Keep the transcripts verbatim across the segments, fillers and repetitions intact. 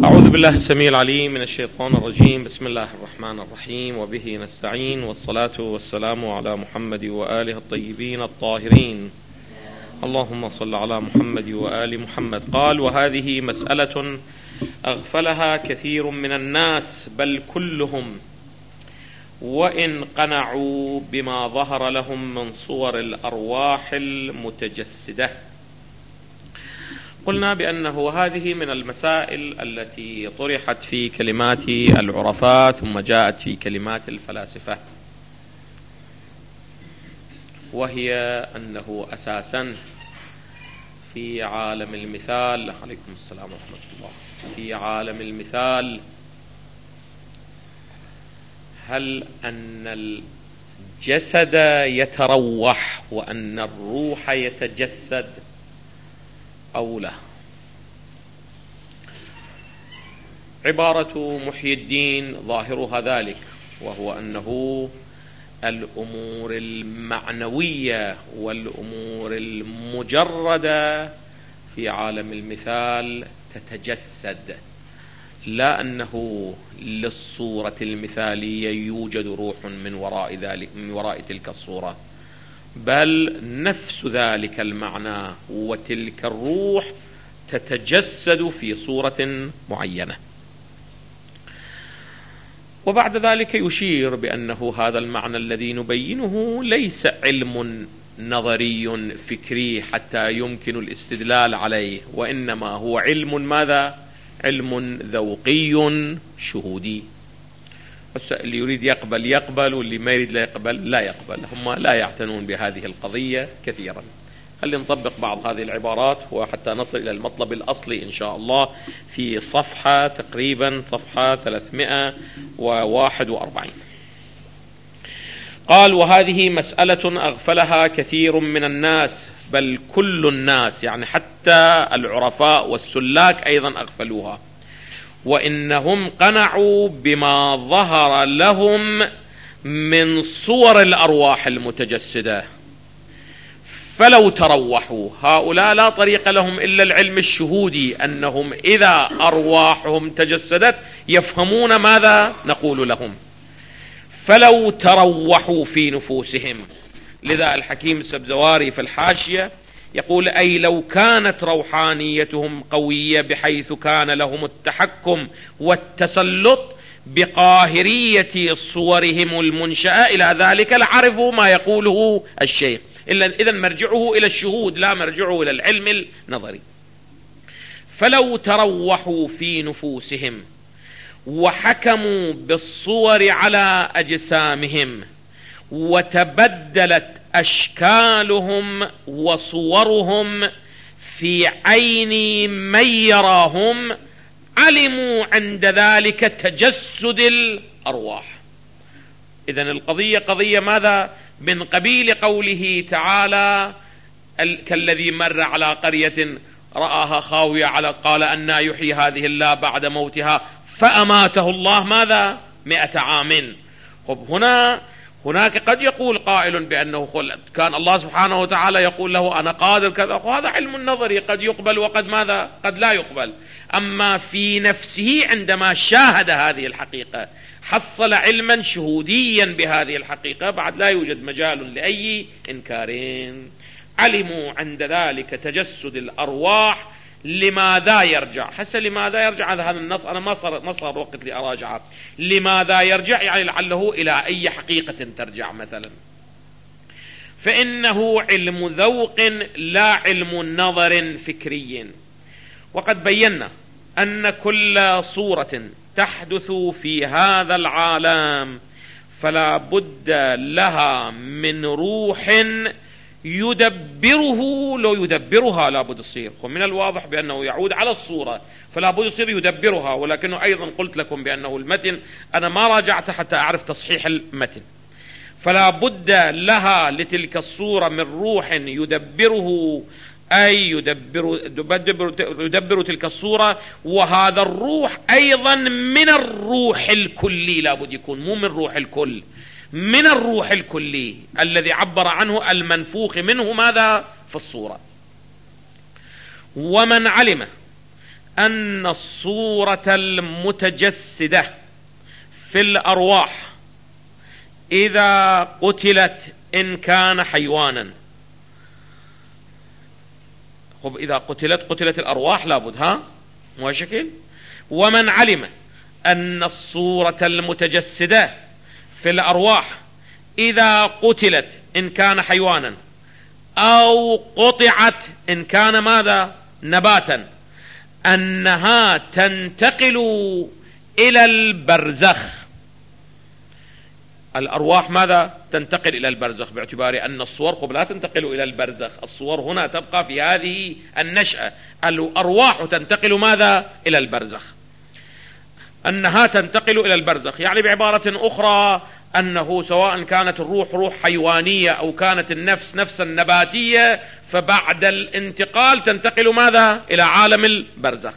أعوذ بالله السميع العليم من الشيطان الرجيم. بسم الله الرحمن الرحيم، وبه نستعين، والصلاة والسلام على محمد وآله الطيبين الطاهرين. اللهم صل على محمد وآل محمد. قال: وهذه مسألة أغفلها كثير من الناس بل كلهم، وإن قنعوا بما ظهر لهم من صور الأرواح المتجسدة. قلنا بأنه هذه من المسائل التي طرحت في كلمات العرفاء ثم جاءت في كلمات الفلاسفة، وهي أنه أساسا في عالم المثال، عليكم السلام ورحمة الله، في عالم المثال هل أن الجسد يتروح وأن الروح يتجسد أو لا؟ عبارة محي الدين ظاهرها ذلك، وهو أنه الأمور المعنوية والأمور المجردة في عالم المثال تتجسد، لا أنه للصورة المثالية يوجد روح من وراء ذلك، من وراء تلك الصورة، بل نفس ذلك المعنى وتلك الروح تتجسد في صورة معينة. وبعد ذلك يشير بأنه هذا المعنى الذي نبينه ليس علم نظري فكري حتى يمكن الاستدلال عليه، وإنما هو علم ماذا؟ علم ذوقي شهودي. اللي يريد يقبل يقبل، واللي ما يريد لا يقبل لا يقبل. هم لا يعتنون بهذه القضية كثيرا. خلينا نطبق بعض هذه العبارات وحتى نصل إلى المطلب الأصلي إن شاء الله في صفحة تقريبا صفحة ثلاثمائة وواحد وأربعين. قال: وهذه مسألة أغفلها كثير من الناس بل كل الناس، يعني حتى العرفاء والسلاك أيضا أغفلوها، وإنهم قنعوا بما ظهر لهم من صور الأرواح المتجسدة، فلو تروحوا. هؤلاء لا طريق لهم إلا العلم الشهودي، أنهم إذا أرواحهم تجسدت يفهمون ماذا نقول لهم، فلو تروحوا في نفوسهم. لذا الحكيم السبزواري في الحاشية يقول: أي لو كانت روحانيتهم قوية بحيث كان لهم التحكم والتسلط بقاهرية صورهم المنشأة إلى ذلك لعرفوا ما يقوله الشيخ. إذن مرجعه إلى الشهود لا مرجعه إلى العلم النظري. فلو تروحوا في نفوسهم وحكموا بالصور على أجسامهم وتبدلت أشكالهم وصورهم في عين من يراهم، علموا عند ذلك تجسد الأرواح. إذن القضية قضية ماذا؟ من قبيل قوله تعالى: كالذي مر على قرية رآها خاوية على قال أنى يحيي هذه الله بعد موتها فأماته الله ماذا؟ مئة عام. خب هنا هناك قد يقول قائل بأنه كان الله سبحانه وتعالى يقول له أنا قادر كذا، هذا علم نظري قد يقبل وقد ماذا؟ قد لا يقبل. أما في نفسه عندما شاهد هذه الحقيقة حصل علما شهوديا بهذه الحقيقة، بعد لا يوجد مجال لأي إنكارين. علموا عند ذلك تجسد الأرواح. لماذا يرجع؟ حسن لماذا يرجع هذا النص؟ أنا ما صار ما صار وقت لأراجعه. لماذا يرجع؟ يعني لعله إلى أي حقيقة ترجع مثلا. فإنه علم ذوق لا علم نظر فكري. وقد بينا أن كل صورة تحدث في هذا العالم فلا بد لها من روح يدبره، لو يدبرها لا بد يصير. من الواضح بأنه يعود على الصورة فلا بد يصير يدبرها، ولكنه أيضا قلت لكم بأنه المتن أنا ما راجعت حتى أعرف تصحيح المتن. فلا بد لها لتلك الصورة من روح يدبره، أي يدبر, يدبر, يدبر تلك الصورة. وهذا الروح أيضا من الروح الكلي، لا بد يكون مو من روح الكل، من الروح الكلي الذي عبر عنه المنفوخ منه ماذا؟ في الصورة. ومن علم أن الصورة المتجسدة في الأرواح إذا قتلت إن كان حيوانا. خب إذا قتلت قتلت الأرواح لابد، ها مو شكل. ومن علم أن الصورة المتجسدة في الأرواح إذا قتلت إن كان حيوانا أو قطعت إن كان ماذا نباتا أنها تنتقل إلى البرزخ. الأرواح ماذا تنتقل إلى البرزخ، باعتبار أن الصور قبل لا تنتقل إلى البرزخ، الصور هنا تبقى في هذه النشأة. الأرواح تنتقل ماذا إلى البرزخ، أنها تنتقل إلى البرزخ، يعني بعبارة أخرى أنه سواء كانت الروح روح حيوانية أو كانت النفس نفسا نباتية، فبعد الانتقال تنتقل ماذا إلى عالم البرزخ.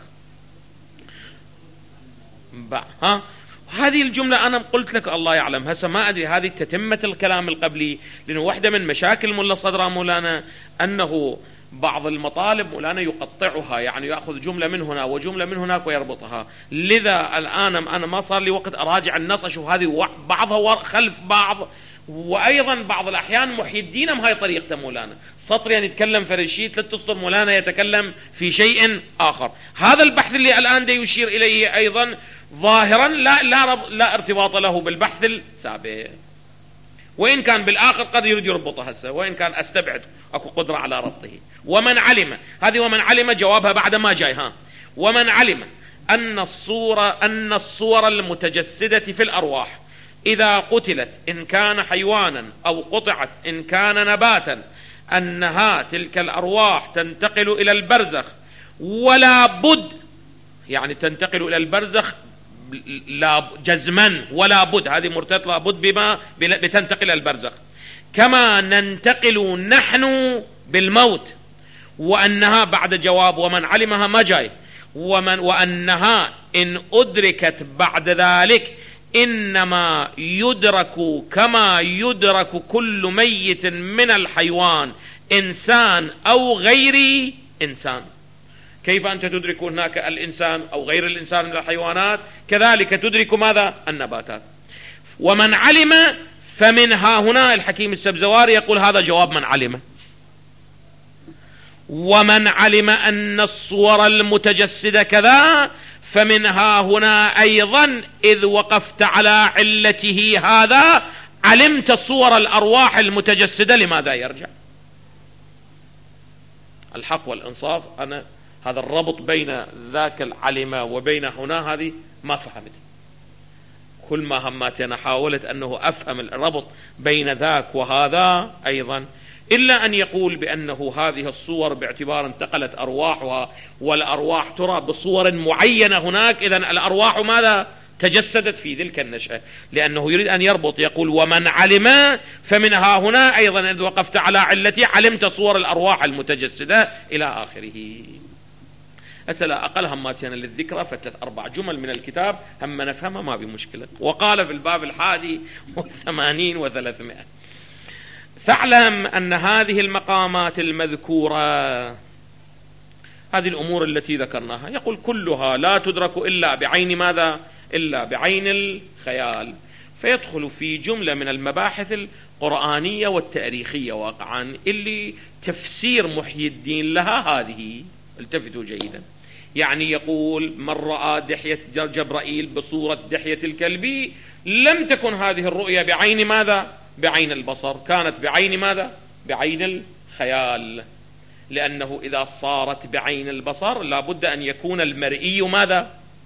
ها هذه الجملة أنا قلت لك الله يعلم، هسه ما أدري هذه تتمة الكلام القبلي، لأنه واحدة من مشاكل ملا صدرا مولانا أنه بعض المطالب مولانا يقطعها، يعني يأخذ جملة من هنا وجملة من هناك ويربطها. لذا الآن أنا ما صار لي وقت أراجع النص أشوف هذه بعضها خلف بعض، وأيضا بعض الأحيان محي الدين هاي طريقته مولانا، سطر يعني يتكلم في الشيء ثلاث أسطر مولانا يتكلم في شيء آخر. هذا البحث اللي الآن دا يشير إليه أيضا ظاهرا لا, لا, لا ارتباط له بالبحث السابق، وإن كان بالآخر قد يريد يربطه هسه، وإن كان أستبعد أكو قدرة على ربطه. ومن علم، هذه ومن علم جوابها بعد ما جاي، ها ومن علم أن الصورة أن الصور المتجسدة في الأرواح إذا قتلت إن كان حيوانا أو قطعت إن كان نباتا أنها تلك الأرواح تنتقل إلى البرزخ ولا بد، يعني تنتقل إلى البرزخ لا جزما ولا بد، هذه مرتبطة لا بد بما بتنتقل إلى البرزخ، كما ننتقل نحن بالموت. وأنها بعد جواب ومن علمها ما جاي، ومن وأنها إن أدركت بعد ذلك إنما يدرك كما يدرك كل ميت من الحيوان إنسان أو غير إنسان. كيف أنت تدرك هناك الإنسان أو غير الإنسان من الحيوانات، كذلك تدرك ماذا النباتات. ومن علم فمنها هنا الحكيم السبزواري يقول هذا جواب من علم. ومن علم أن الصور المتجسدة كذا فمنها هنا أيضا إذ وقفت على علته هذا علمت صور الأرواح المتجسدة لماذا يرجع. الحق والإنصاف أنا هذا الربط بين ذاك العلمة وبين هنا هذه ما فهمت، كل ما همت أنا حاولت أنه أفهم الربط بين ذاك وهذا أيضا، إلا أن يقول بأنه هذه الصور باعتبار انتقلت أرواحها والأرواح ترى بصور معينة هناك، إذن الأرواح ماذا تجسدت في تلك النشأة، لأنه يريد أن يربط يقول ومن علم فمنها هنا أيضا إذ وقفت على علتي علمت صور الأرواح المتجسدة إلى آخره. أسأل أقل هماتنا للذكرى فثلاث أربع جمل من الكتاب هم نفهمها ما بمشكلة. وقال في الباب الحادي والثمانين وثلاثمائة: فاعلم أن هذه المقامات المذكورة، هذه الأمور التي ذكرناها، يقول كلها لا تدرك إلا بعين ماذا؟ إلا بعين الخيال، فيدخل في جملة من المباحث القرآنية والتاريخية واقعا اللي تفسير محي الدين لها هذه. التفتوا جيدا، يعني يقول من رأى دحية جبرائيل بصورة دحية الكلبي لم تكن هذه الرؤية بعين ماذا؟ بعين البصر، كانت بعين ماذا؟ بعين الخيال، لأنه إذا صارت بعين البصر لابد أن يكون المرئي ماذا؟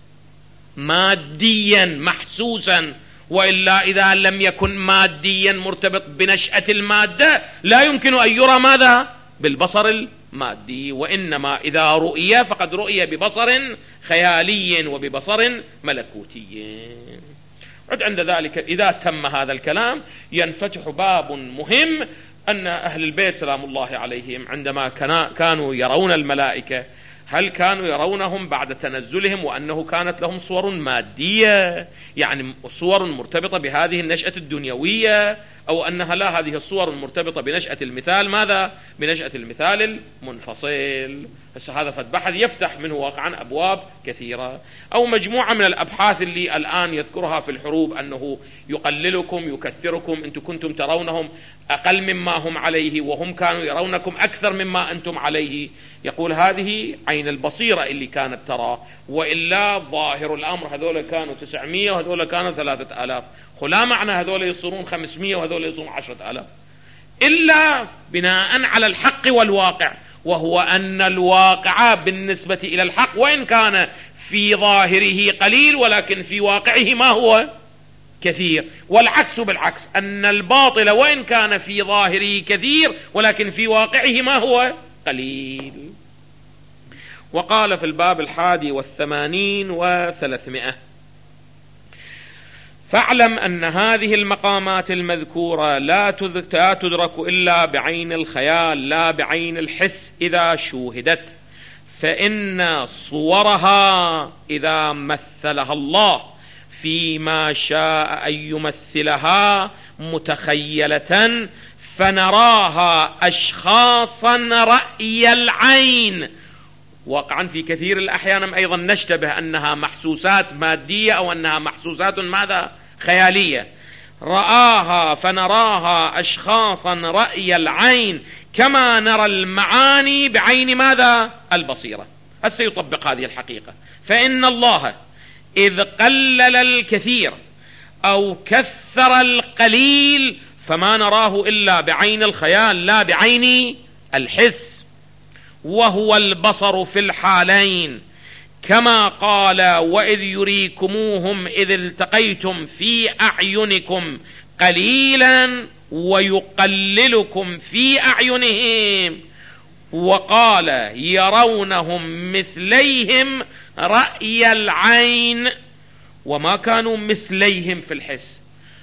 ماديا محسوسا، وإلا إذا لم يكن ماديا مرتبط بنشأة المادة لا يمكن أن يرى ماذا؟ بالبصر المادي، وإنما إذا رؤية فقد رؤية ببصر خيالي وببصر ملكوتي. عد عند ذلك إذا تم هذا الكلام ينفتح باب مهم، أن أهل البيت سلام الله عليهم عندما كانوا يرون الملائكة هل كانوا يرونهم بعد تنزلهم وأنه كانت لهم صور مادية، يعني صور مرتبطة بهذه النشأة الدنيوية، أو أنها لا هذه الصور المرتبطة بنشأة المثال ماذا؟ بنشأة المثال المنفصل. بس هذا فد بحث يفتح منه واقعا أبواب كثيرة. أو مجموعة من الأبحاث اللي الآن يذكرها في الحروب، أنه يقللكم يكثركم، أنتم كنتم ترونهم أقل مما هم عليه وهم كانوا يرونكم أكثر مما أنتم عليه. يقول هذه عين البصيرة اللي كانت ترى، وإلا ظاهر الأمر هذول كانوا تسعمية وهذول كانوا ثلاثة آلاف، خلا معنى هذول يصيرون خمسمية وهذول يصيرون عشرة آلاف، إلا بناء على الحق والواقع، وهو أن الواقع بالنسبة إلى الحق وإن كان في ظاهره قليل ولكن في واقعه ما هو كثير، والعكس بالعكس، أن الباطل وإن كان في ظاهره كثير ولكن في واقعه ما هو قليل. وقال في الباب الحادي والثمانين وثلاثمائة: فاعلم أن هذه المقامات المذكورة لا تدرك إلا بعين الخيال لا بعين الحس إذا شوهدت، فإن صورها إذا مثلها الله فيما شاء أن يمثلها متخيلة فنراها أشخاصا رأي العين. واقعا في كثير الأحيان أيضا نشتبه أنها محسوسات مادية أو أنها محسوسات ماذا خيالية. رآها فنراها أشخاصا رأي العين كما نرى المعاني بعين ماذا البصيرة. هسه يطبق هذه الحقيقة. فإن الله إذ قلل الكثير أو كثر القليل فما نراه إلا بعين الخيال لا بعين الحس، وهو البصر في الحالين، كما قال: وإذ يريكموهم إذ التقيتم في أعينكم قليلا ويقللكم في أعينهم، وقال: يرونهم مثليهم رأي العين، وما كانوا مثليهم في الحس.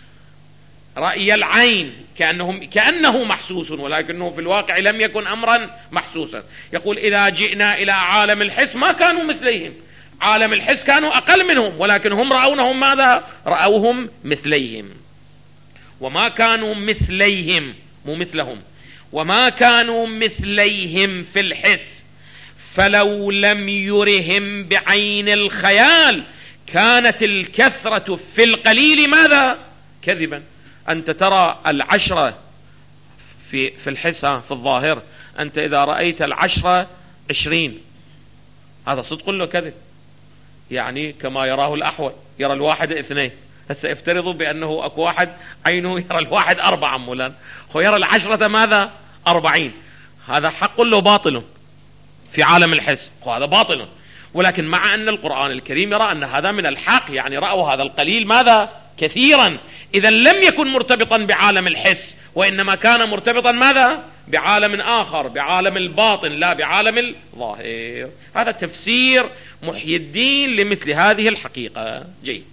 رأي العين كأنهم كأنه محسوس ولكنه في الواقع لم يكن أمرا محسوسا. يقول: إذا جئنا إلى عالم الحس ما كانوا مثليهم، عالم الحس كانوا أقل منهم ولكن هم رأونهم ماذا؟ رأوهم مثليهم. وما كانوا مثليهم مو مثلهم، وما كانوا مثليهم في الحس، فلو لم يرهم بعين الخيال كانت الكثرة في القليل ماذا؟ كذبا. أنت ترى العشرة في في الحس في الظاهر، أنت إذا رأيت العشرة عشرين هذا صدق له كذب، يعني كما يراه الأحول يرى الواحد اثنين. هسه افترضوا بأنه أكو واحد عينه يرى الواحد أربعة مولا، هو يرى العشرة ماذا؟ أربعين. هذا حق له باطل في عالم الحس، هذا باطل. ولكن مع أن القرآن الكريم يرى أن هذا من الحق، يعني رأوا هذا القليل ماذا؟ كثيرا. إذا لم يكن مرتبطا بعالم الحس، وإنما كان مرتبطا ماذا؟ بعالم آخر، بعالم الباطن لا بعالم الظاهر. هذا تفسير محي الدين لمثل هذه الحقيقة. جيد.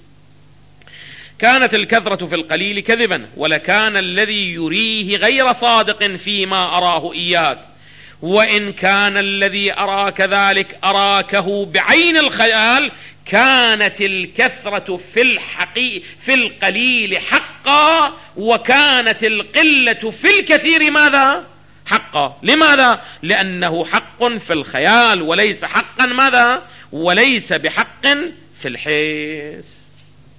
كانت الكثرة في القليل كذبا، ولكان الذي يريه غير صادق فيما أراه إياك، وإن كان الذي أراك ذلك أراكه بعين الخيال كانت الكثرة في الحقيقة في القليل حقا، وكانت القلة في الكثير ماذا؟ حقا. لماذا؟ لأنه حق في الخيال وليس حقا ماذا؟ وليس بحق في الحس.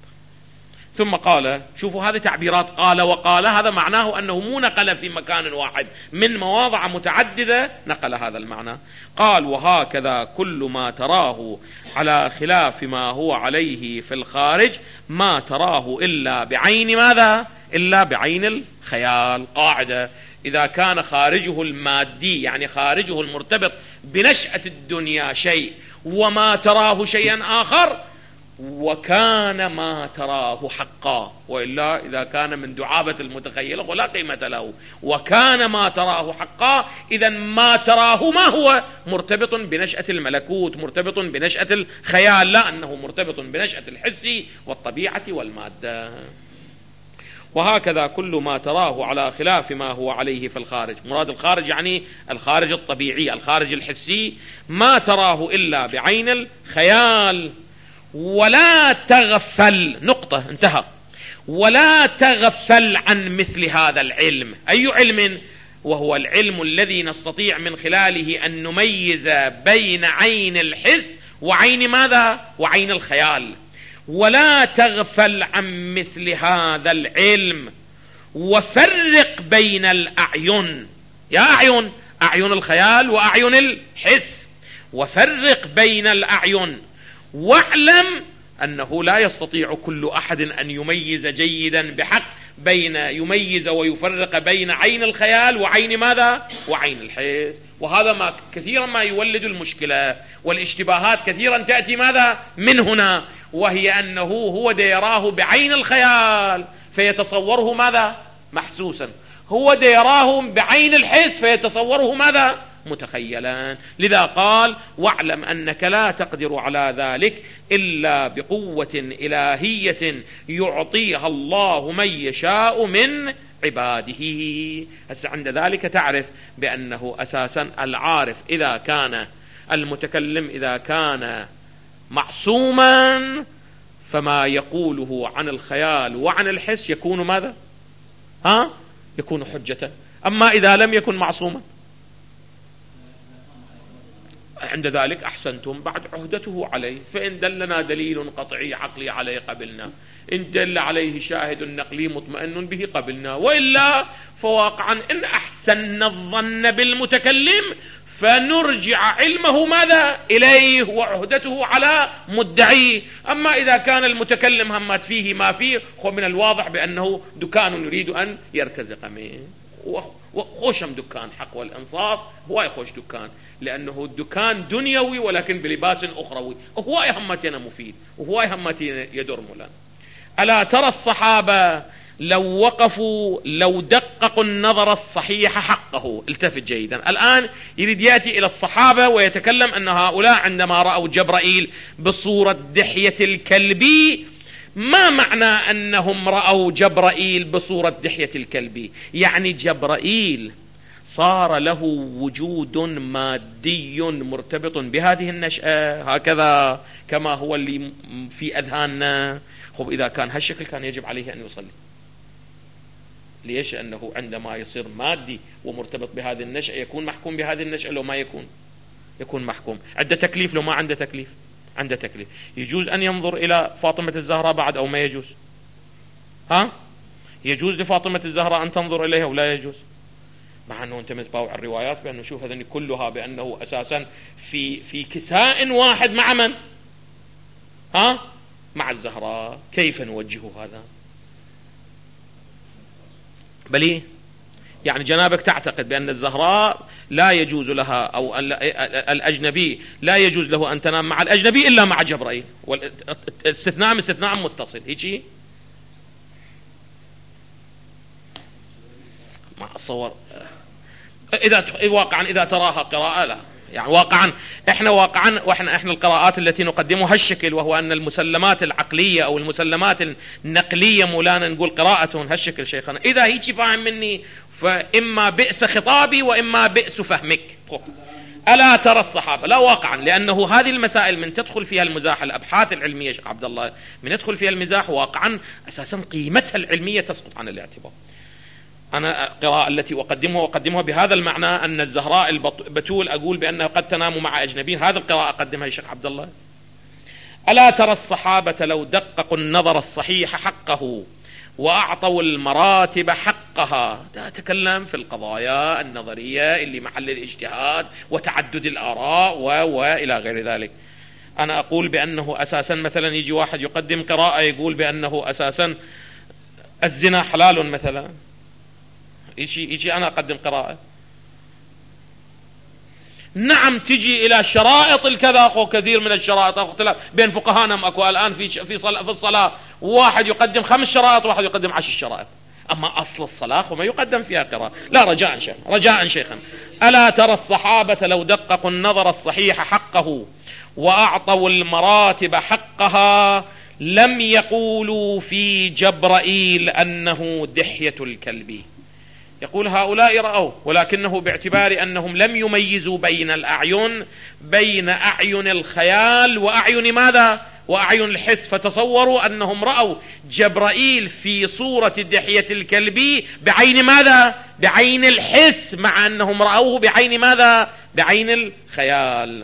ثم قال، شوفوا هذه تعبيرات قال وقال، هذا معناه أنه مو نقل في مكان واحد، من مواضع متعددة نقل هذا المعنى. قال: وهكذا كل ما تراه على خلاف ما هو عليه في الخارج ما تراه إلا بعين ماذا؟ إلا بعين الخيال. قاعدة: إذا كان خارجه المادي يعني خارجه المرتبط بنشأة الدنيا شيء وما تراه شيئا آخر، وكان ما تراه حقا، وإلا إذا كان من دعابة المتخيلة ولا قيمة له. وكان ما تراه حقا، إذا ما تراه ما هو؟ مرتبط بنشأة الملكوت، مرتبط بنشأة الخيال، لا أنه مرتبط بنشأة الحس والطبيعة والمادة. وهكذا كل ما تراه على خلاف ما هو عليه في الخارج، مراد الخارج يعني الخارج الطبيعي، الخارج الحسي، ما تراه إلا بعين الخيال. ولا تغفل، نقطة، انتهى. ولا تغفل عن مثل هذا العلم. أي علم؟ وهو العلم الذي نستطيع من خلاله أن نميز بين عين الحس وعين ماذا؟ وعين الخيال. ولا تغفل عن مثل هذا العلم، وفرق بين الأعين، يا أعين، أعين الخيال وأعين الحس، وفرق بين الأعين، واعلم أنه لا يستطيع كل أحد أن يميز جيدا بحق بين يميز ويفرق بين عين الخيال وعين ماذا؟ وعين الحس. وهذا ما كثيرا ما يولد المشكلة، والاشتباهات كثيرا تأتي ماذا؟ من هنا، وهي أنه هو يراه بعين الخيال فيتصوره ماذا؟ محسوسا، هو يراه بعين الحس فيتصوره ماذا؟ متخيلا. لذا قال: واعلم أنك لا تقدر على ذلك إلا بقوة إلهية يعطيها الله من يشاء من عباده. هسه عند ذلك تعرف بأنه أساسا العارف إذا كان المتكلم إذا كان معصوما فما يقوله عن الخيال وعن الحس يكون ماذا؟ ها؟ يكون حجة. أما إذا لم يكن معصوما عند ذلك أحسنتم، بعد عهدته عليه، فإن دلنا دليل قطعي عقلي عليه قبلنا، إن دل عليه شاهد نقلي مطمئن به قبلنا، وإلا فواقعا إن أحسن الظن بالمتكلم فنرجع علمه ماذا؟ إليه وعهدته على مدعيه. أما إذا كان المتكلم همت فيه ما فيه، من الواضح بأنه دكان يريد أن يرتزق منه، وخوشم دكان حق والإنصاف، هو يخوش دكان لأنه الدكان دنيوي ولكن بلباس أخروي، وهو يهمتنا مفيد، وهو يهمتنا يدر مولا. ألا ترى الصحابة لو وقفوا لو دققوا النظر الصحيح حقه؟ التفت جيدا. الآن يريد يأتي إلى الصحابة ويتكلم أن هؤلاء عندما رأوا جبرائيل بصورة دحية الكلبي، ما معنى أنهم رأوا جبرائيل بصورة دحية الكلبي؟ يعني جبرائيل صار له وجود مادي مرتبط بهذه النشأة، هكذا كما هو اللي في أذهاننا. خب إذا كان هالشكل كان يجب عليه أن يصلي. ليش؟ أنه عندما يصير مادي ومرتبط بهذه النشأة يكون محكوم بهذه النشأة، لو ما يكون يكون محكوم. عنده تكليف، لو ما عنده تكليف عنده تكليف. يجوز أن ينظر إلى فاطمة الزهراء بعد أو ما يجوز؟ ها؟ يجوز لفاطمة الزهراء أن تنظر إليها ولا يجوز؟ مع أنه أنت متباوع الروايات بأنه شوف هذني كلها بأنه أساسا في في كساء واحد مع من؟ ها؟ مع الزهراء. كيف نوجه هذا؟ بلي يعني جنابك تعتقد بأن الزهراء لا يجوز لها أو الأجنبي لا يجوز له أن تنام مع الأجنبي إلا مع جبرائيل، والاستثناء استثناء متصل، هيك ما أتصور. إذا واقعا إذا تراها قراءة لا، يعني واقعا احنا واقعا واحنا احنا القراءات التي نقدمها هالشكل، وهو ان المسلمات العقليه او المسلمات النقليه مولانا نقول قراءتهم هالشكل شيخنا. اذا هيك فاهم مني فاما بئس خطابي واما بئس فهمك. الا ترى الصحابه، لا واقعا، لانه هذه المسائل من تدخل فيها المزاح، الابحاث العلميه شيخ عبد الله من يدخل فيها المزاح واقعا اساسا قيمتها العلميه تسقط عن الاعتبار. أنا القراءة التي أقدمها أقدمها بهذا المعنى أن الزهراء البتول أقول بأنها قد تنام مع أجنبيين، هذا القراءة أقدمها يا شيخ عبد الله. ألا ترى الصحابة لو دققوا النظر الصحيح حقه وأعطوا المراتب حقها، تكلم في القضايا النظرية اللي محل الاجتهاد وتعدد الآراء وإلى غير ذلك. أنا أقول بأنه أساسا مثلا يجي واحد يقدم قراءة يقول بأنه أساسا الزنا حلال مثلا، يجي يجي أنا أقدم قراءة، نعم تجي إلى شرائط الكذا، أخو كثير من الشرائط أخو اختلاف بين فقهانا أكو الآن في في صلاة في الصلاة، واحد يقدم خمس شرائط وواحد يقدم عشر شرائط، أما أصل الصلاة وما يقدم فيها قراءة. لا رجاء شيخ رجاء شيخا، ألا ترى الصحابة لو دققوا النظر الصحيح حقه وأعطوا المراتب حقها لم يقولوا في جبرائيل أنه دحية الكلب. يقول هؤلاء رأوا، ولكنه باعتبار أنهم لم يميزوا بين الأعين، بين أعين الخيال وأعين ماذا؟ وأعين الحس، فتصوروا أنهم رأوا جبرائيل في صورة دحية الكلب بعين ماذا؟ بعين الحس، مع أنهم رأوه بعين ماذا؟ بعين الخيال.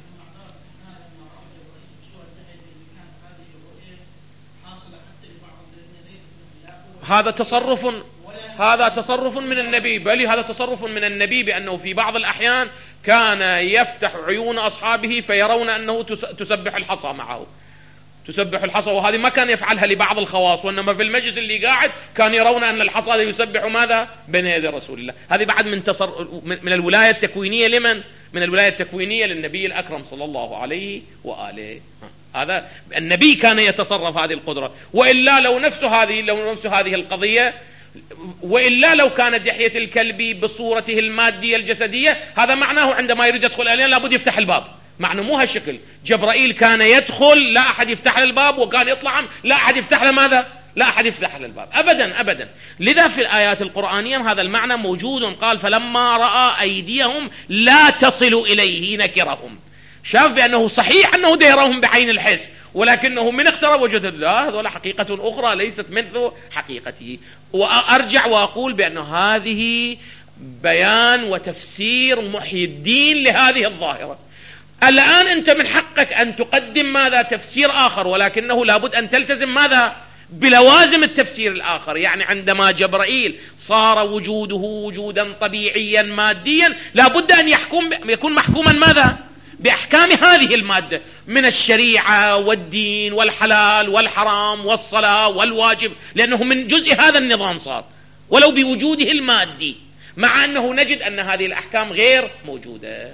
هذا تصرف هذا تصرف من النبي، بل هذا تصرف من النبي بأنه في بعض الأحيان كان يفتح عيون أصحابه فيرون أنه تسبح الحصى معه، تسبح الحصى، وهذه ما كان يفعلها لبعض الخواص، وإنما في المجلس اللي قاعد كان يرون أن الحصى يسبح ماذا؟ بين يدي رسول الله. هذه بعد من تصر من الولاية التكوينية لمن؟ من الولاية التكوينية للنبي الأكرم صلى الله عليه وآله. هذا النبي كان يتصرف هذه القدرة، وإلا لو نفس هذه لو نفس هذه القضية وإلا لو كانت دحية الكلب بصورته المادية الجسدية، هذا معناه عندما يريد يدخل علينا لابد يفتح الباب، معنى مو هالشكل. جبرائيل كان يدخل لا أحد يفتح له الباب، وكان يطلع لا أحد يفتح له ماذا؟ لا أحد يفتح له الباب أبدا أبدا. لذا في الآيات القرآنية هذا المعنى موجود. قال فلما رأى أيديهم لا تصل إليه نكرهم، شاف بأنه صحيح أنه ديرهم بعين الحس، ولكنه من اقترب وجد لا، هذول حقيقة أخرى ليست مثل حقيقته. وأرجع وأقول بأن هذه بيان وتفسير محي الدين لهذه الظاهرة. الآن أنت من حقك أن تقدم ماذا؟ تفسير آخر، ولكنه لابد أن تلتزم ماذا؟ بلوازم التفسير الآخر. يعني عندما جبرائيل صار وجوده وجودا طبيعيا ماديا، لابد أن يحكم يكون محكوما ماذا؟ بأحكام هذه المادة من الشريعة والدين والحلال والحرام والصلاة والواجب، لأنه من جزء هذا النظام صار ولو بوجوده المادي، مع أنه نجد أن هذه الأحكام غير موجودة.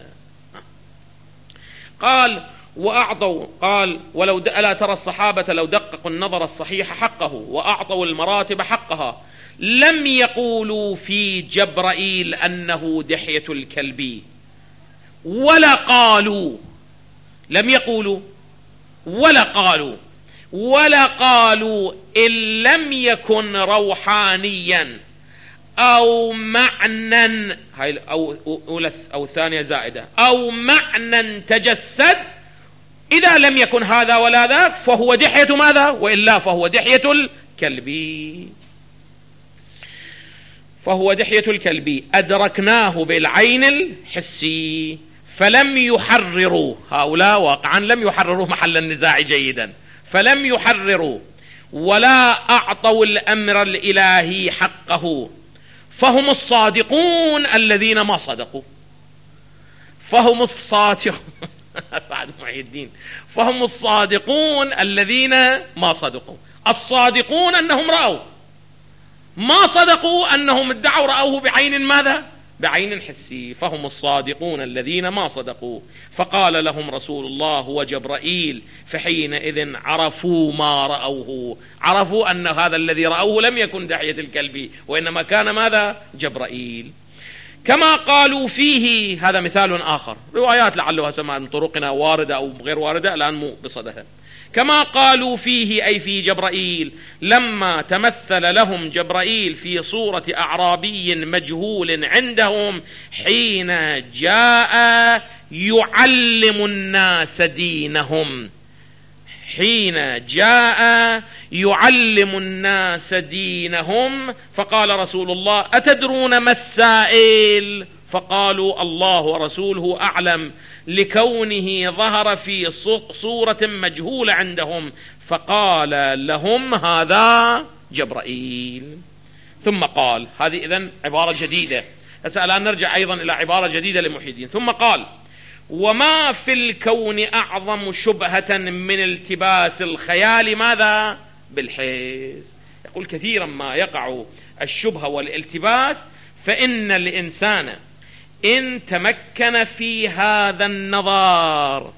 قال وأعطوا قال ولو ألا ترى الصحابة لو دققوا النظر الصحيح حقه وأعطوا المراتب حقها لم يقولوا في جبرائيل أنه دحية الكلب، ولا قالوا لم يقولوا ولا قالوا ولا قالوا إن لم يكن روحانيا أو معنى، هاي أو أولى أو ثانية زائدة، أو معنى تجسد. إذا لم يكن هذا ولا ذاك فهو دحية ماذا؟ وإلا فهو دحية الكلب، فهو دحية الكلب أدركناه بالعين الحسي فلم يحرروا. هؤلاء واقعا لم يحرروا محل النزاع جيدا، فلم يحرروا ولا أعطوا الأمر الإلهي حقه، فهم الصادقون الذين ما صدقوا. فهم الصادقون بعد محي الدين فهم الصادقون الذين ما صدقوا. الصادقون أنهم رأوا، ما صدقوا أنهم ادعوا رأوه بعين ماذا؟ بعين حسي. فهم الصادقون الذين ما صدقوا. فقال لهم رسول الله هو جبرائيل، فحينئذ عرفوا ما رأوه، عرفوا أن هذا الذي رأوه لم يكن دحية الكلب، وإنما كان ماذا؟ جبرائيل. كما قالوا فيه، هذا مثال آخر، روايات لعلها سماع من طرقنا واردة أو غير واردة الآن مو بصدها. كما قالوا فيه أي في جبرائيل لما تمثل لهم جبرائيل في صورة أعرابي مجهول عندهم حين جاء يعلم الناس دينهم، حين جاء يعلم الناس دينهم. فقال رسول الله أتدرون ما السائل؟ فقالوا الله ورسوله أعلم، لكونه ظهر في صورة مجهولة عندهم. فقال لهم هذا جبرائيل. ثم قال، هذه إذن عبارة جديدة. هسه الآن نرجع أيضا إلى عبارة جديدة لمحي الدين. ثم قال وما في الكون أعظم شبهة من التباس الخيال ماذا؟ بالحس. يقول كثيرا ما يقع الشبهة والالتباس، فإن الإنسان إن تمكن في هذا النظر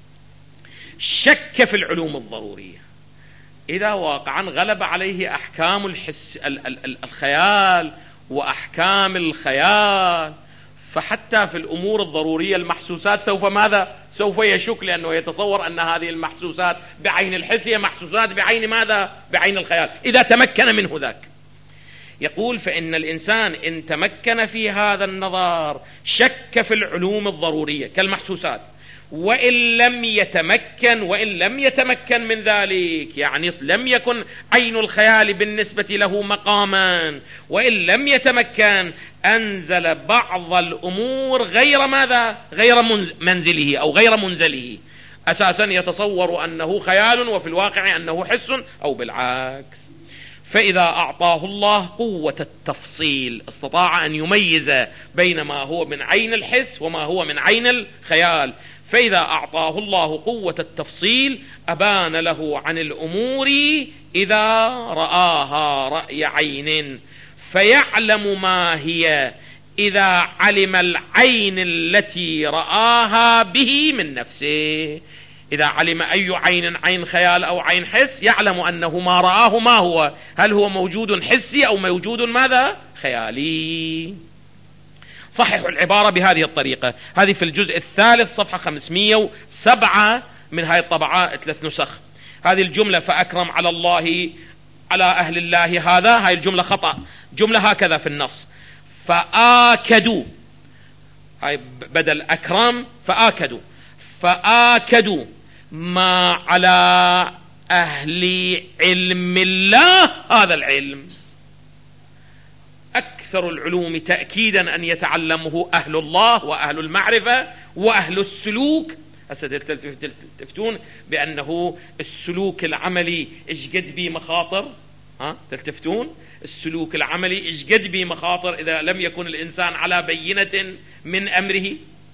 شك في العلوم الضرورية. إذا واقعا غلب عليه أحكام الحس الخيال وأحكام الخيال، فحتى في الأمور الضرورية المحسوسات سوف ماذا؟ سوف يشك، لأنه يتصور أن هذه المحسوسات بعين الحس هي محسوسات بعين ماذا؟ بعين الخيال، إذا تمكن منه ذاك. يقول فإن الإنسان إن تمكن في هذا النظر شك في العلوم الضرورية كالمحسوسات وإن لم يتمكن وإن لم يتمكن من ذلك، يعني لم يكن عين الخيال بالنسبة له مقاما، وإن لم يتمكن أنزل بعض الأمور غير ماذا؟ غير منزله أو غير منزله، أساسا يتصور أنه خيال وفي الواقع أنه حس أو بالعكس. فإذا أعطاه الله قوة التفصيل استطاع أن يميز بين ما هو من عين الحس وما هو من عين الخيال. فإذا أعطاه الله قوة التفصيل أبان له عن الأمور إذا رآها رأي عين، فيعلم ما هي إذا علم العين التي رآها به من نفسه. إذا علم أي عين عين خيال أو عين حس يعلم أنه ما رآه ما هو، هل هو موجود حسي أو موجود ماذا؟ خيالي. صححوا العبارة بهذه الطريقة. هذه في الجزء الثالث صفحة خمسمائة وسبعة من هاي الطبعات ثلاث نسخ. هذه الجملة فأكرم على الله على أهل الله هذا، هاي الجملة خطأ، جملة هكذا في النص فآكدوا، هاي بدل أكرم فآكدوا، فآكدوا ما على أهل علم الله هذا العلم. أكثر العلوم تأكيدا أن يتعلمه أهل الله وأهل المعرفة وأهل السلوك. هسه تلتفتون بأنه السلوك العملي إيش قد بيه مخاطر؟ ها تلتفتون السلوك العملي إيش قد بيه مخاطر إذا لم يكن الإنسان على بينة من أمره،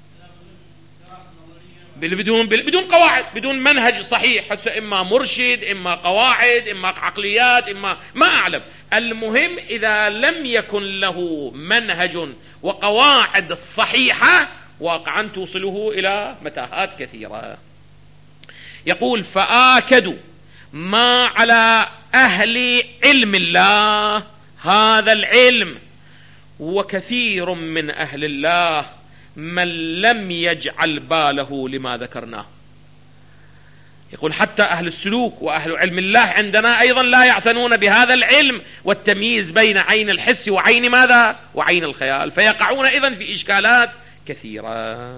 بدون بدون قواعد، بدون منهج صحيح. هسه إما مرشد، إما قواعد، إما عقليات، إما ما أعلم. المهم إذا لم يكن له منهج وقواعد صحيحة واقعا توصله إلى متاهات كثيرة. يقول فآكدوا ما على أهل علم الله هذا العلم، وكثير من أهل الله من لم يجعل باله لما ذكرناه. يقول حتى أهل السلوك وأهل علم الله عندنا أيضا لا يعتنون بهذا العلم والتمييز بين عين الحس وعين ماذا؟ وعين الخيال، فيقعون أيضا في إشكالات كثيرة.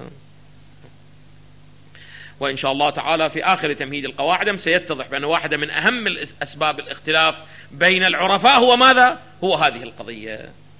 وإن شاء الله تعالى في آخر تمهيد القواعد سيتضح بأن واحدة من أهم أسباب الاختلاف بين العرفاء هو ماذا؟ هو هذه القضية.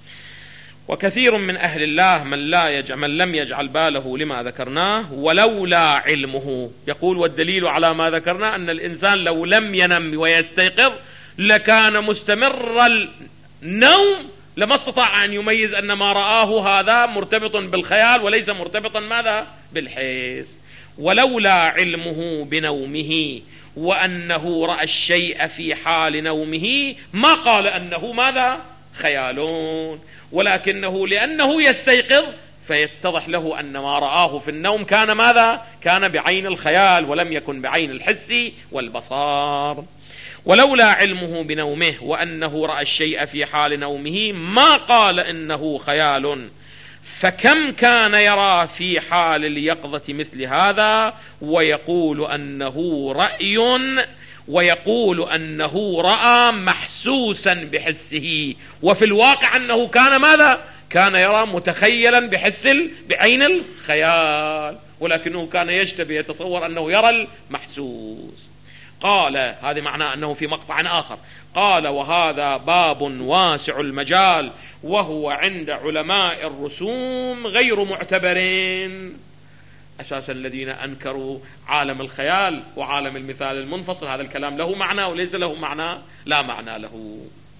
وكثير من أهل الله من لا يجعل من لم يجعل باله لما ذكرناه ولولا علمه. يقول والدليل على ما ذكرنا أن الإنسان لو لم ينم ويستيقظ لكان مستمر النوم لما استطاع أن يميز أن ما رآه هذا مرتبط بالخيال وليس مرتبطا ماذا؟ بالحس. ولولا علمه بنومه وأنه رأى الشيء في حال نومه ما قال أنه ماذا؟ خيالون، ولكنه لأنه يستيقظ فيتضح له أن ما رآه في النوم كان ماذا؟ كان بعين الخيال ولم يكن بعين الحس والبصار. ولولا علمه بنومه وأنه رأى الشيء في حال نومه ما قال إنه خيال، فكم كان يرى في حال اليقظة مثل هذا ويقول أنه رأي ويقول أنه رأى محسوسا بحسه، وفي الواقع أنه كان ماذا؟ كان يرى متخيلا بحس بعين الخيال، ولكنه كان يشتبه يتصور أنه يرى المحسوس. قال هذا معناه أنه في مقطع آخر قال وهذا باب واسع المجال وهو عند علماء الرسوم غير معتبرين. أساسا الذين أنكروا عالم الخيال وعالم المثال المنفصل هذا الكلام له معنى وليس له معنى؟ لا معنى له.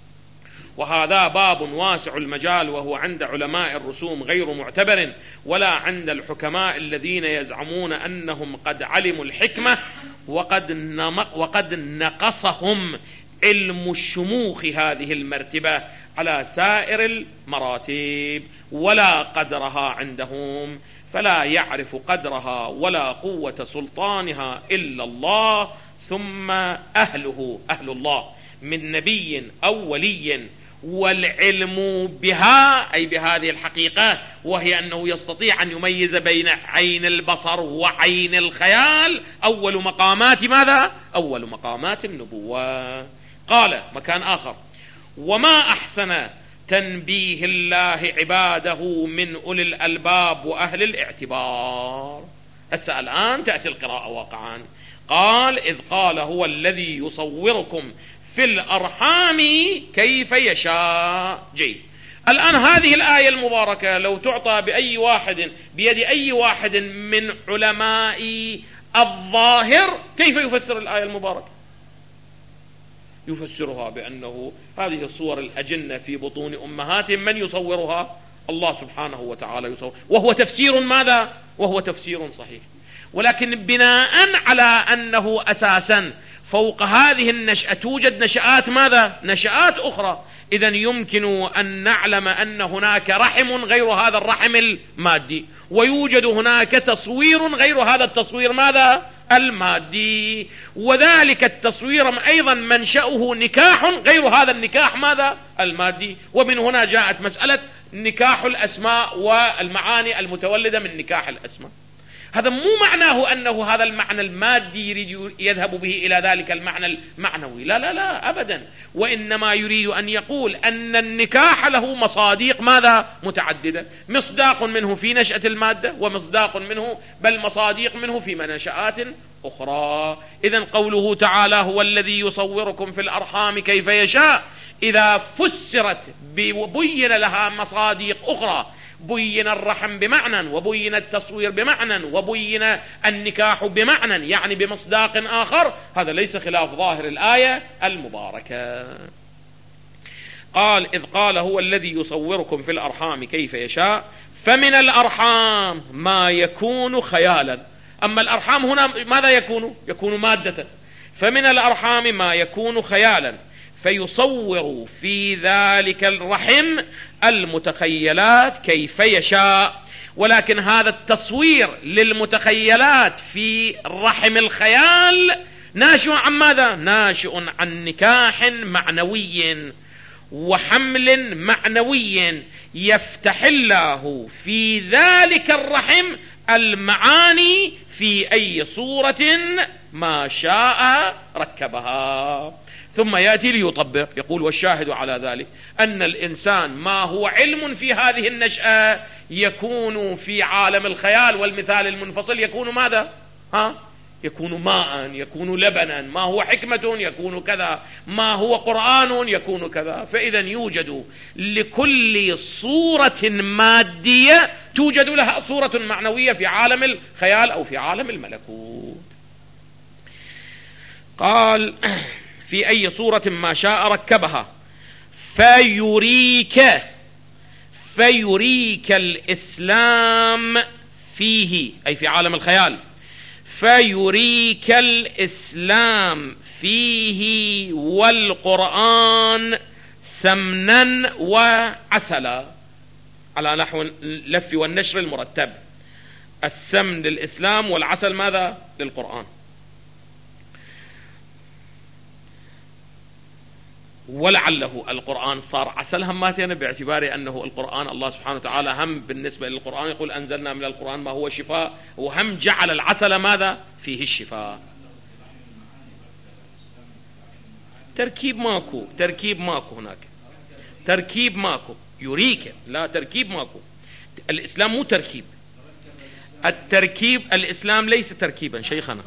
وهذا باب واسع المجال وهو عند علماء الرسوم غير معتبر ولا عند الحكماء الذين يزعمون أنهم قد علموا الحكمة وقد نمق وقد نقصهم علم الشموخ هذه المرتبة على سائر المراتب ولا قدرها عندهم، فلا يعرف قدرها ولا قوة سلطانها إلا الله ثم أهله أهل الله من نبي أو ولي. والعلم بها أي بهذه الحقيقة وهي أنه يستطيع أن يميز بين عين البصر وعين الخيال أول مقامات ماذا؟ أول مقامات النبوة. قال مكان آخر وما أحسن تنبيه الله عباده من أولي الألباب وأهل الاعتبار. هسه الآن تأتي القراءة واقعا. قال إذ قال هو الذي يصوركم في الأرحام كيف يشاء. جيد. الآن هذه الآية المباركة لو تعطى بأي واحد بيد أي واحد من علماء الظاهر كيف يفسر الآية المباركة؟ يفسرها بأنه هذه صور الأجنة في بطون أمهاتهم من يصورها؟ الله سبحانه وتعالى يصور، وهو تفسير ماذا؟ وهو تفسير صحيح. ولكن بناء على أنه أساسا فوق هذه النشأة توجد نشآت ماذا؟ نشآت أخرى. إذن يمكن أن نعلم أن هناك رحم غير هذا الرحم المادي، ويوجد هناك تصوير غير هذا التصوير ماذا؟ المادي. وذلك التصوير أيضا منشأه نكاح غير هذا النكاح ماذا؟ المادي. ومن هنا جاءت مسألة نكاح الأسماء والمعاني المتولدة من نكاح الأسماء. هذا مو معناه أنه هذا المعنى المادي يريد يذهب به إلى ذلك المعنى المعنوي، لا لا لا أبدا، وإنما يريد أن يقول أن النكاح له مصاديق ماذا؟ متعددة، مصداق منه في نشأة المادة، ومصداق منه بل مصاديق منه في منشآت أخرى. إذن قوله تعالى هو الذي يصوركم في الأرحام كيف يشاء، إذا فسرت بين لها مصاديق أخرى، بين الرحم بمعنى، وبين التصوير بمعنى، وبين النكاح بمعنى، يعني بمصداق آخر، هذا ليس خلاف ظاهر الآية المباركة. قال إذ قال هو الذي يصوركم في الأرحام كيف يشاء، فمن الأرحام ما يكون خيالا. أما الأرحام هنا ماذا يكون؟ يكون مادة. فمن الأرحام ما يكون خيالا فيصور في ذلك الرحم المتخيلات كيف يشاء. ولكن هذا التصوير للمتخيلات في رحم الخيال ناشئ عن ماذا؟ ناشئ عن نكاح معنوي وحمل معنوي يفتح الله في ذلك الرحم المعاني في أي صورة ما شاء ركبها. ثم يأتي ليطبق، يقول والشاهد على ذلك أن الإنسان ما هو علم في هذه النشأة يكون في عالم الخيال والمثال المنفصل يكون ماذا؟ ها؟ يكون ماء، يكون لبنا، ما هو حكمة يكون كذا، ما هو قرآن يكون كذا. فإذا يوجد لكل صورة مادية توجد لها صورة معنوية في عالم الخيال أو في عالم الملكوت. قال في أي صورة ما شاء ركبها فيريك فيريك الإسلام فيه، أي في عالم الخيال، فيريك الإسلام فيه والقرآن سمنا وعسلا، على نحو اللف والنشر المرتب. السمن للإسلام والعسل ماذا؟ للقرآن. ولعله القرآن صار عسل هماتين، باعتبار أنه القرآن الله سبحانه وتعالى هم بالنسبة للقرآن يقول أنزلنا من القرآن ما هو شفاء، وهم جعل العسل ماذا؟ فيه الشفاء. تركيب ماكو، تركيب ماكو هناك، تركيب ماكو. يريك لا تركيب ماكو. الإسلام مو تركيب، التركيب الإسلام ليس تركيبا شيخنا.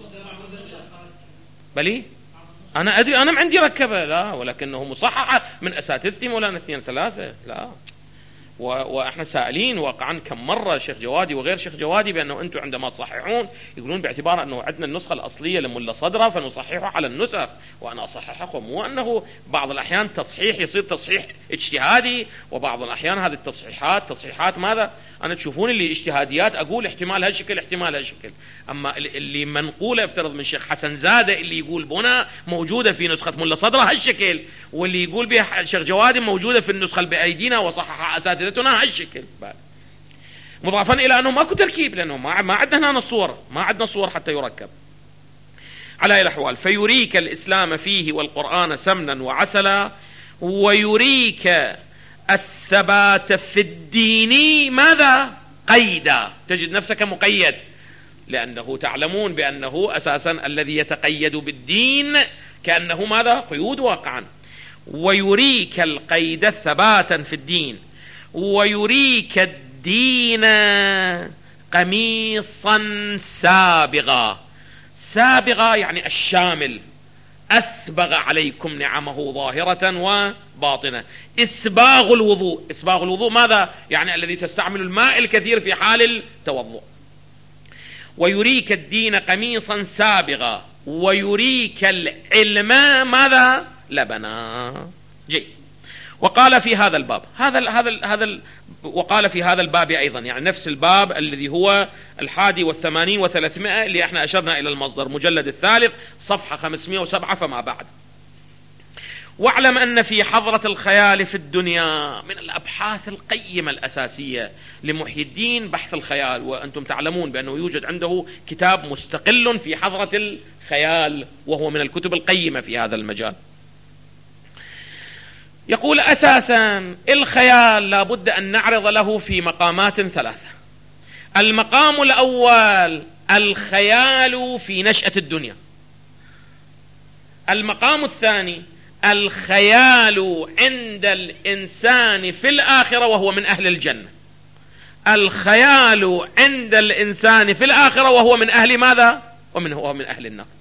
بلي أنا أدري أنا ما عندي ركبة، لا، ولكنه مصححة من أساتذتي مولانا اثنين ثلاثة، لا. وإحنا سائلين واقعا كم مرة شيخ جوادي وغير شيخ جوادي بأنه أنتم عندما تصححون يقولون باعتبار أنه عندنا النسخة الأصلية لملا صدرة فنصححه على النسخ، وأنا أصححكم. مو أنه بعض الأحيان تصحيح يصير تصحيح اجتهادي، وبعض الأحيان هذه التصحيحات تصحيحات ماذا؟ أنا تشوفون اللي اجتهاديات أقول احتمال هالشكل احتمال هالشكل، أما اللي منقولة افترض من شيخ حسن زادة اللي يقول بنا موجودة في نسخة ملا صدرة هالشكل، واللي يقول بها شيخ جوادي موجودة في النسخة بأيدينا وصححها أساتذتنا هالشكل، مضافا إلى أنه ماكو تركيب، لأنه ما ما عندنا هنا الصور، ما عندنا صور حتى يركب. على أي الأحوال فيريك الإسلام فيه والقرآن سمنا وعسلا، ويريك الثبات في الدين ماذا؟ قيدا، تجد نفسك مقيد، لأنه تعلمون بأنه أساسا الذي يتقيد بالدين كأنه ماذا؟ قيود واقعا. ويريك القيد ثباتا في الدين، ويريك الدين قميصا سابغا. سابغا يعني الشامل، أسبغ عليكم نعمه ظاهرة وباطنة. إسباغ الوضوء، إسباغ الوضوء ماذا؟ يعني الذي تستعمل الماء الكثير في حال التوضؤ. ويريك الدين قميصا سابغا ويريك العلم ماذا؟ لبنا. جيد. وقال في هذا الباب هذا هذا هذا وقال في هذا الباب أيضا، يعني نفس الباب الذي هو الحادي والثمانين وثلاثمائة اللي احنا أشرنا إلى المصدر، مجلد الثالث صفحة خمسمائة وسبعة فما بعد. واعلم أن في حضرة الخيال في الدنيا من الأبحاث القيمة الأساسية لمحي الدين بحث الخيال، وأنتم تعلمون بأنه يوجد عنده كتاب مستقل في حضرة الخيال وهو من الكتب القيمة في هذا المجال. يقول أساسا الخيال لابد أن نعرض له في مقامات ثلاثة. المقام الأول الخيال في نشأة الدنيا. المقام الثاني الخيال عند الإنسان في الآخرة وهو من أهل الجنة. الخيال عند الإنسان في الآخرة وهو من أهل ماذا؟ ومن هو من أهل النار.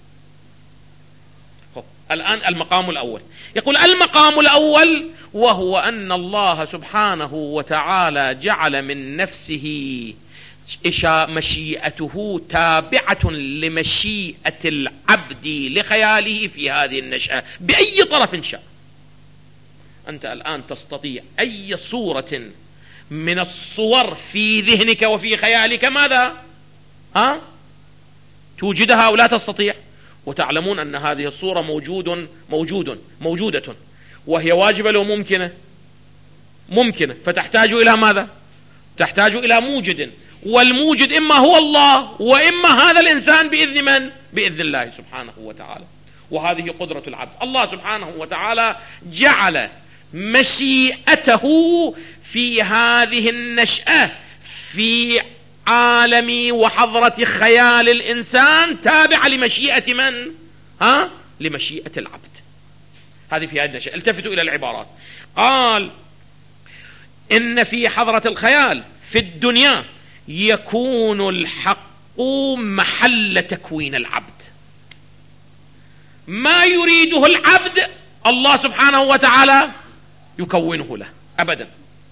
الآن المقام الأول، يقول المقام الأول وهو أن الله سبحانه وتعالى جعل من نفسه مشيئته تابعة لمشيئة العبد لخياله في هذه النشأة بأي طرف شاء. أنت الآن تستطيع أي صورة من الصور في ذهنك وفي خيالك ماذا؟ ها؟ توجدها أو لا تستطيع؟ وتعلمون أن هذه الصورة موجود موجود موجودة وهي واجبة لو ممكنة ممكنة، فتحتاج إلى ماذا؟ تحتاج إلى موجد، والموجد إما هو الله وإما هذا الإنسان بإذن من؟ بإذن الله سبحانه وتعالى. وهذه قدرة العبد. الله سبحانه وتعالى جعل مشيئته في هذه النشأة في عالم وحضرة خيال الإنسان تابعة لمشيئة من؟ ها؟ لمشيئة العبد. هذه في هذه النشأة. التفتوا إلى العبارات. قال إن في حضرة الخيال في الدنيا يكون الحق محل تكوين العبد. ما يريده العبد الله سبحانه وتعالى يكونه له أبدا.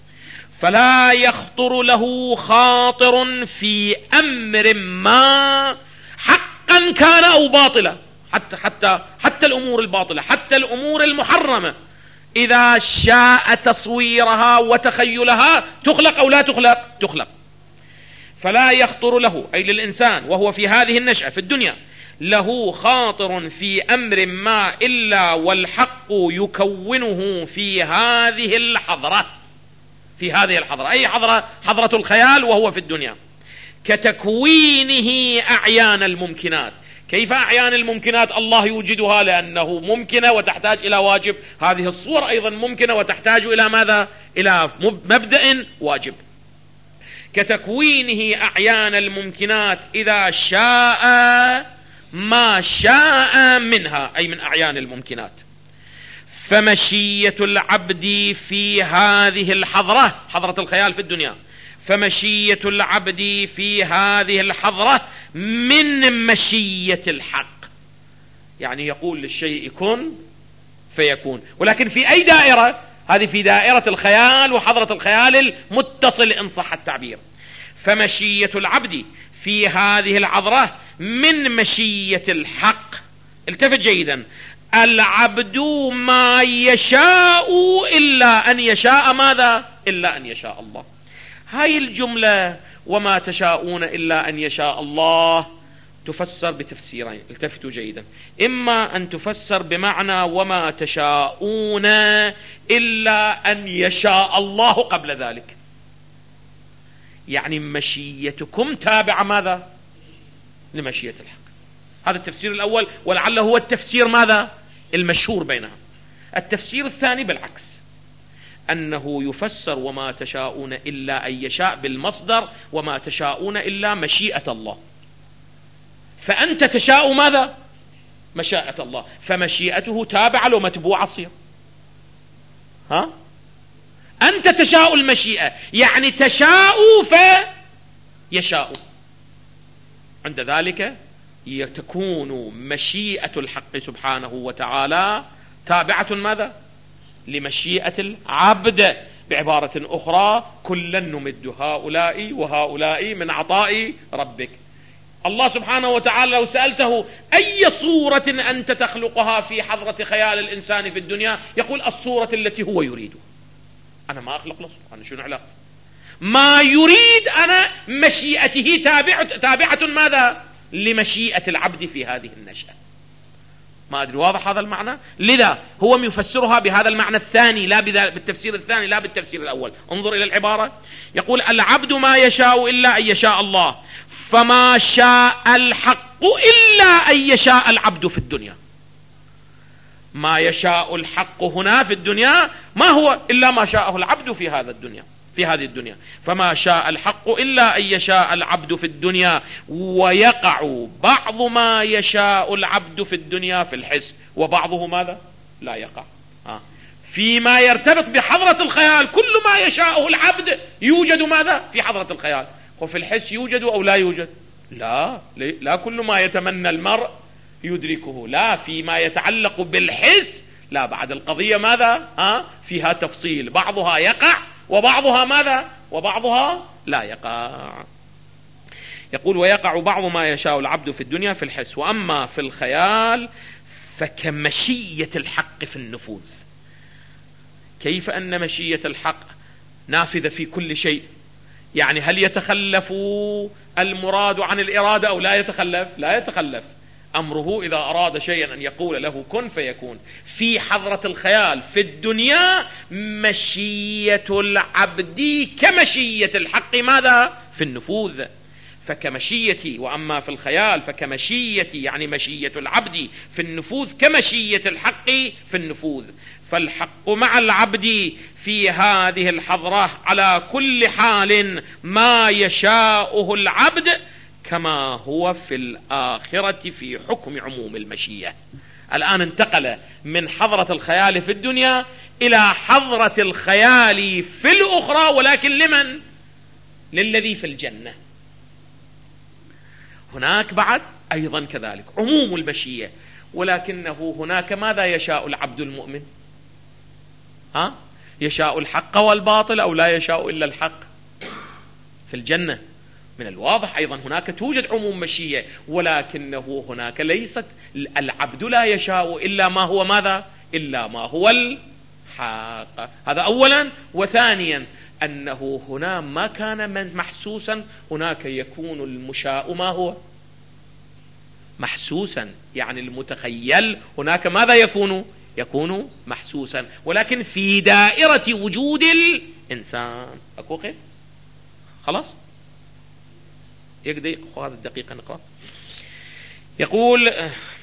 فلا يخطر له خاطر في أمر ما حقا كان أو باطلا، حتى حتى حتى الأمور الباطلة، حتى الأمور المحرمة إذا شاء تصويرها وتخيلها تخلق أو لا تخلق؟ تخلق. فلا يخطر له أي للإنسان وهو في هذه النشأة في الدنيا له خاطر في أمر ما إلا والحق يكونه في هذه الحضرة. في هذه الحضرة أي حضرة؟ حضرة الخيال وهو في الدنيا. كتكوينه أعيان الممكنات. كيف أعيان الممكنات؟ الله يوجدها لأنه ممكنة وتحتاج إلى واجب. هذه الصور أيضا ممكنة وتحتاج إلى ماذا؟ إلى مبدأ واجب. كتكوينه أعيان الممكنات إذا شاء ما شاء منها أي من أعيان الممكنات. فمشية العبد في هذه الحضرة حضرة الخيال في الدنيا فمشية العبد في هذه الحضرة من مشية الحق، يعني يقول للشيء كن فيكون. ولكن في أي دائرة؟ هذه في دائرة الخيال وحضرة الخيال المتصل إن صح التعبير. فمشية العبد في هذه الحضرة من مشية الحق. التفت جيدا. العبد ما يشاء إلا أن يشاء ماذا؟ إلا أن يشاء الله. هاي الجملة وما تشاءون إلا أن يشاء الله تفسر بتفسيرين. التفتوا جيدا. إما أن تفسر بمعنى وما تشاءون إلا أن يشاء الله قبل ذلك، يعني مشيتكم تابعة ماذا؟ لمشيئة الحق. هذا التفسير الأول ولعله هو التفسير ماذا؟ المشهور بينها. التفسير الثاني بالعكس، أنه يفسر وما تشاءون إلا أن يشاء بالمصدر وما تشاءون إلا مشيئة الله. فأنت تشاء ماذا؟ مشيئة الله، فمشيئته تابعة لو متبوعة تصير. ها؟ أنت تشاء المشيئة يعني تشاء ف يشاء. عند ذلك تكون مشيئة الحق سبحانه وتعالى تابعة ماذا؟ لمشيئة العبد. بعبارة أخرى كلا نمد هؤلاء وهؤلاء من عطاء ربك. الله سبحانه وتعالى لو سألته أي صورة أنت تخلقها في حضرة خيال الإنسان في الدنيا، يقول الصورة التي هو يريد. أنا ما أخلق له صورة، أنا شنو علاقة؟ ما يريد أنا مشيئته تابعة, تابعة ماذا؟ لمشيئة العبد في هذه النشأة. ما أدري واضح هذا المعنى؟ لذا هو يفسرها بهذا المعنى الثاني لا بالتفسير الثاني لا بالتفسير الأول. انظر إلى العبارة، يقول العبد ما يشاء إلا أن يشاء الله، فما شاء الحق إلا أن يشاء العبد في الدنيا. ما يشاء الحق هنا في الدنيا ما هو إلا ما شاءه العبد في هذا الدنيا في هذه الدنيا. فما شاء الحق إلا أن يشاء العبد في الدنيا، ويقع بعض ما يشاء العبد في الدنيا في الحس، وبعضه ماذا؟ لا يقع. آه. فيما يرتبط بحضرة الخيال كل ما يشاءه العبد يوجد ماذا؟ في حضرة الخيال. وفي الحس يوجد أو لا يوجد؟ لا لا كل ما يتمنى المرء يدركه. لا، فيما يتعلق بالحس لا، بعد القضية ماذا؟ آه؟ فيها تفصيل، بعضها يقع وبعضها ماذا؟ وبعضها لا يقع. يقول ويقع بعض ما يشاء العبد في الدنيا في الحس، وأما في الخيال فكمشية الحق في النفوذ. كيف أن مشية الحق نافذة في كل شيء؟ يعني هل يتخلف المراد عن الإرادة أو لا يتخلف؟ لا يتخلف. أمره إذا أراد شيئا أن يقول له كن فيكون. في حضرة الخيال في الدنيا مشية العبد كمشية الحق ماذا؟ في النفوذ. فكمشيتي، وأما في الخيال فكمشيتي يعني مشية العبد في النفوذ كمشية الحق في النفوذ. فالحق مع العبد في هذه الحضرة على كل حال ما يشاءه العبد، كما هو في الآخرة في حكم عموم المشيئة. الآن انتقل من حضرة الخيال في الدنيا إلى حضرة الخيال في الأخرى، ولكن لمن؟ للذي في الجنة. هناك بعد أيضا كذلك عموم المشيئة، ولكنه هناك ماذا يشاء العبد المؤمن؟ ها؟ يشاء الحق والباطل أو لا يشاء إلا الحق؟ في الجنة من الواضح أيضا هناك توجد عموم مشيئة، ولكنه هناك ليست العبد لا يشاء إلا ما هو ماذا؟ إلا ما هو الحق. هذا أولا. وثانيا أنه هنا ما كان من محسوسا، هناك يكون المشاء ما هو محسوسا، يعني المتخيل هناك ماذا يكون؟ يكون محسوسا، ولكن في دائرة وجود الإنسان. أكو خير؟ خلاص يقدر هذا الدقيقة نقرأ. يقول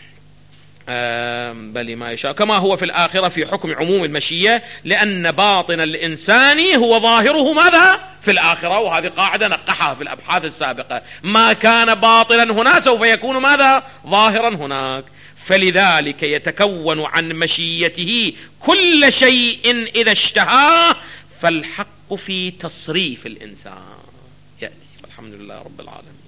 بل ما يشاء كما هو في الآخرة في حكم عموم المشيئة، لأن باطن الإنسان هو ظاهره ماذا؟ في الآخرة. وهذه قاعدة نقحها في الأبحاث السابقة، ما كان باطنا هنا سوف يكون ماذا؟ ظاهرا هناك. فلذلك يتكون عن مشيته كل شيء إذا اشتهاه، فالحق في تصريف الإنسان يأتي. الحمد لله رب العالمين.